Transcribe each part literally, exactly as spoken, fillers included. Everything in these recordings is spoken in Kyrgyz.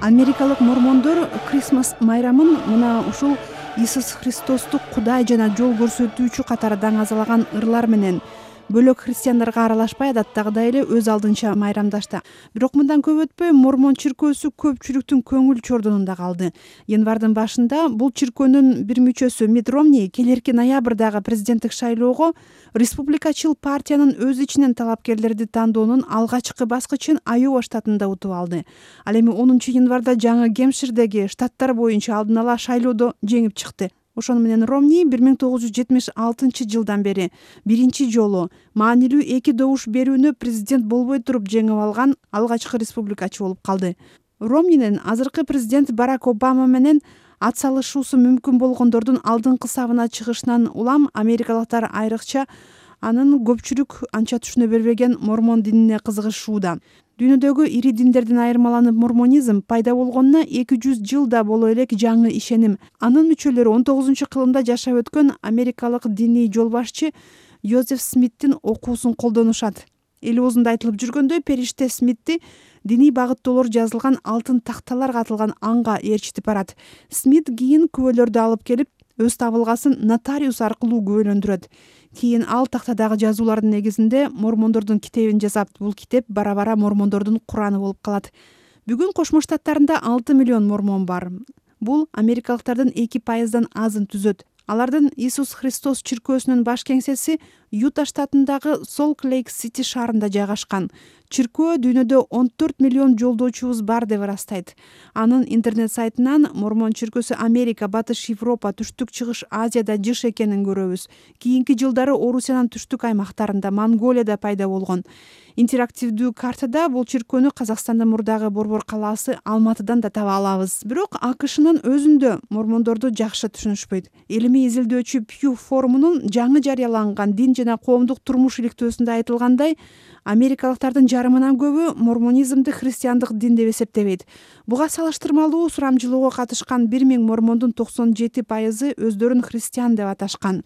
Америкалык мормондор Крисмас майрамын мына ушул Иисус Христосту Кудай жана жол көрсөтүүчү катары даңазалаган ырлар менен бөлөк христиандарга аралашпай адаттагыдай эле өз алдынча майрамдашты. Бирок мындан көп өтпөй мормон чиркөөсү көпчүлүктүн көңүл чордонунда калды. Январдын башында бул чиркөөнүн бир мүчөсү Митт Ромни келерки ноябрдагы президенттик шайлоого республикачыл партиянын өз ичинен талапкерлерди тандоонун алгачкы баскычын Айова штатында утуп алды. Ал эми онунчу январда жаңы Гемпширдеги штаттар боюнча алдын ала шайлоодо жеңип чыкты. Ошону менен Ромни бир миң тогуз жүз жетимиш алтынчы жылдан бери биринчи жолу маанилүү эки добуш берүүнү президент болбой туруп жеңип алган алгачкы республикачы болуп калды. Ромнинин азыркы президент Барак Обама менен ат салышуусу мүмкүн болгондордун алдыңкы сабына чыгышынан улам америкалыктар айрыкча анын көпчүлүк анча түшүнө бербеген мормон динине кызыгышууда. Дүйнөдөгү ири диндерден айырмаланып мормонизм пайда болгонуна эки жүз жыл да боло элек жаңы ишеним. Анын мүчөлөрү он тогузунчу кылымда жашап өткөн америкалык диний жол башчы Йозеф Смиттин окуусун колдонушат. Эл оозунда айтылып жүргөндөй, периште Смитти диний багыттоолор жазылган алтын такталар катылган анга ээрчитип барат. Смит кийин күбөлөрдү алып келип, өз табылгасын нотариус аркылуу күбөлөндүрөт. Кийин ал тактадагы жазуулардын негизинде мормондордун китебин жазат. Бул китеп бара-бара мормондордун Кураны болуп калат. Бүгүн Кошмо Штаттарында алты миллион мормон бар. Бул америкалыктардын эки пайыздан азын түзөт. Алардын Иисус Христос чиркөөсүнүн баш кеңсеси Юта штатындагы Солт-Лейк-Сити шаарында жайгашкан. Чиркөө дүйнөдө он төрт миллион жолдоочубуз бар деп ырастайт. Анын интернет сайтынан мормон чиркөөсү Америка, Батыш Европа, Түштүк Чыгыш Азияда жыш экенин көрөбүз. Кийинки жылдары Орусиянын түштүк аймактарында, Монголияда пайда болгон. Интерактивдүү картада бул чиркөөнү Казакстандын мурдагы Борбор калаасы Алматыдан да таба алабыз. Бирок АКШнын өзүндө мормондорду жакшы түшүнүшпөйт. Илимий изилдөөчү Пью форумунун жаңы жарыяланган дин жана коомдук турмуш иликтөөсүндө айтылгандай, америкалыктардын жарымынан көбү мормонизмди христиандык дин деп эсептебейт. Буга салыштырмалуу сурамжылоого катышкан бир миң мормондун токсон жети пайызы өздөрүн христиан деп аташкан.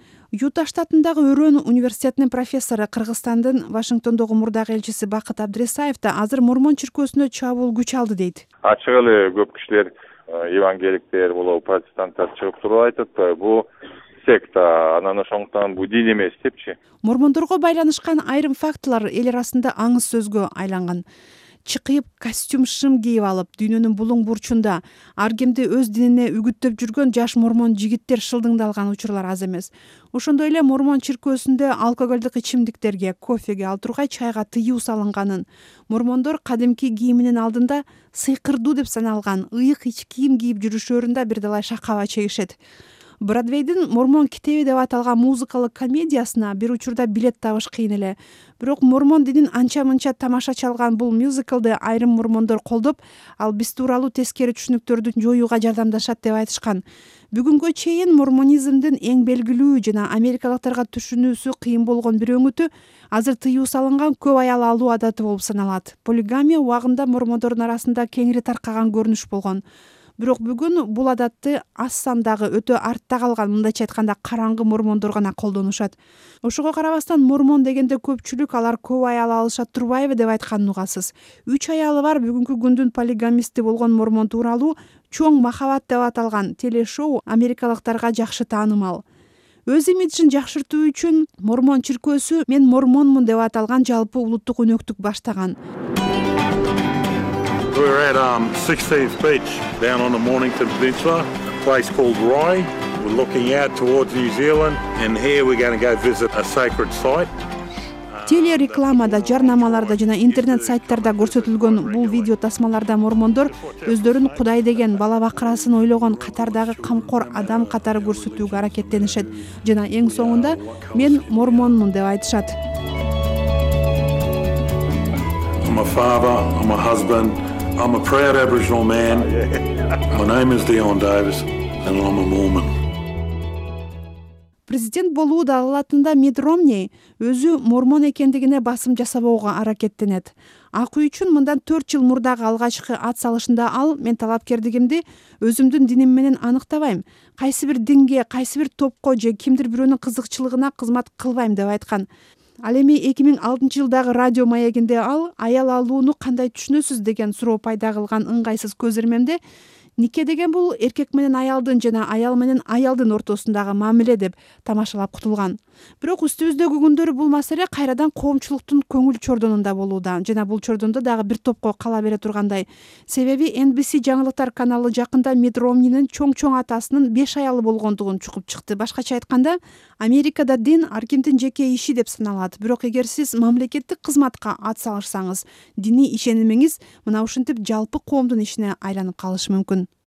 Юта штатындагы Өрөн университетинин профессору, Кыргызстандын Вашингтондогу мурдагы элчиси Бакыт Абдрисаев да азыр мормон чиркөөсүнө чабуул күч алды дейт. Ачык эле көп кишилер, евангеликтер болобу, протестанттар чыгып туруп айтат, бул секта, анан ошондуктан бул дин эмес депчи. Мормондорго байланышкан айрым фактылар эл арасында аңыз сөзгө айланган. Чыкыйып костюм шым кийип алып, дүйнөнүн булуң бурчунда ар кимди өз динине үгүттөп жүргөн жаш мормон жигиттер шылдыңдалган учурлар аз эмес. Ошондой эле мормон чиркөөсүндө алкоголдук ичимдиктерге, кофеге, ал тургай чайга тыюу салынганын, мормондор кадимки кийиминин алдында сыйкырдуу деп саналган ыйык ич кийим кийип жүрүшөрүн да бир далай шакаба чегишет. Бродвейдин мормон китеби деп аталган музыкалык комедиясына бир учурда билет табыш кыйын эле. Бирок мормон динин анча-мынча тамаша чалган бул мюзиклды айрым мормондор колдоп, ал биз тууралуу тескери түшүнүктөрдү жоюуга жардамдашат деп айтышкан. Бүгүнгө чейин мормонизмдин эң белгилүү жана америкалыктарга түшүнүүсү кыйын болгон бир өңүтү азыр тыюу салынган көп аял алуу адаты болуп саналат. Полигамия убагында мормондордун арасында кеңири таркаган көрүнүш болгон. Бирок бүгүн бул адатты аз сандагы өтө артта калган, мындайча айтканда караңгы мормондор гана колдонушат. Ошого карабастан мормон дегенде көпчүлүк алар көп аял алышат турбайбы деп айтканын угасыз. Үч аялы бар бүгүнкү күндүн полигамисти болгон мормон тууралуу Чоң махабат деп аталган телешоу америкалыктарга жакшы таанымал. Өз имиджин жакшыртуу үчүн мормон чиркөөсү "Мен мормонмун" деп аталган жалпы улуттук өнөктүк баштаган. We're at um, sixteenth Beach down on the Mornington Peninsula, a place called Rye. We're looking out towards New Zealand, and here we're going to go visit a sacred site. Телерекламада, жарнамаларда жана интернет сайттарда көрсөтүлгөн бул видео тасмаларда мормондор өздөрүн Кудай деген бала бакырасын ойлогон катардагы камкор адам катары көрсөтүүгө аракеттенишет жана эң соңунда "Мен мормонмун" деп айтышат. I'm a father, I'm a husband, I'm a proud Aboriginal man. My name is Dion Davis and I'm a Mormon. Президент болуу далалатында Митт Ромни өзү мормон экендигине басым жасабоого аракеттенет. Ак үй үчүн мындан төрт жыл мурдагы алгачкы ат салышында ал "Мен талапкердигимди өзүмдүн диним менен аныктабайм. Кайсы бир динге, кайсы бир топко же кимдир бирөөнүн кызыкчылыгына кызмат кылбайм" деп айткан. Ал эми эки миң алтынчы жылдагы радио маегинде ал аял алууну кандай түшүнөсүз деген суроо пайда кылган ыңгайсыз көз ирмемде нике деген бул эркек менен аялдын жана аял менен аялдын ортосундагы мамиле деп тамашалап кутулган. Бирок үстүбүздөгү күндөрү бул маселе кайрадан коомчулуктун көңүл чордонунда болууда жана бул чордондо дагы бир топко кала бере тургандай. Себеби Эн Би Си жаңылыктар каналы жакында Митт Ромнинин чоң-чоң атасынын беш аялы болгондугун чукуп чыкты. Башкача айтканда, Америкада дин ар кимдин жеке иши деп саналат. Бирок эгер сиз мамлекеттик кызматка ат салышсаңыз, диний ишенимиңиз мына ушинтип жалпы коомдун ишине айланып калышы мүмкүн.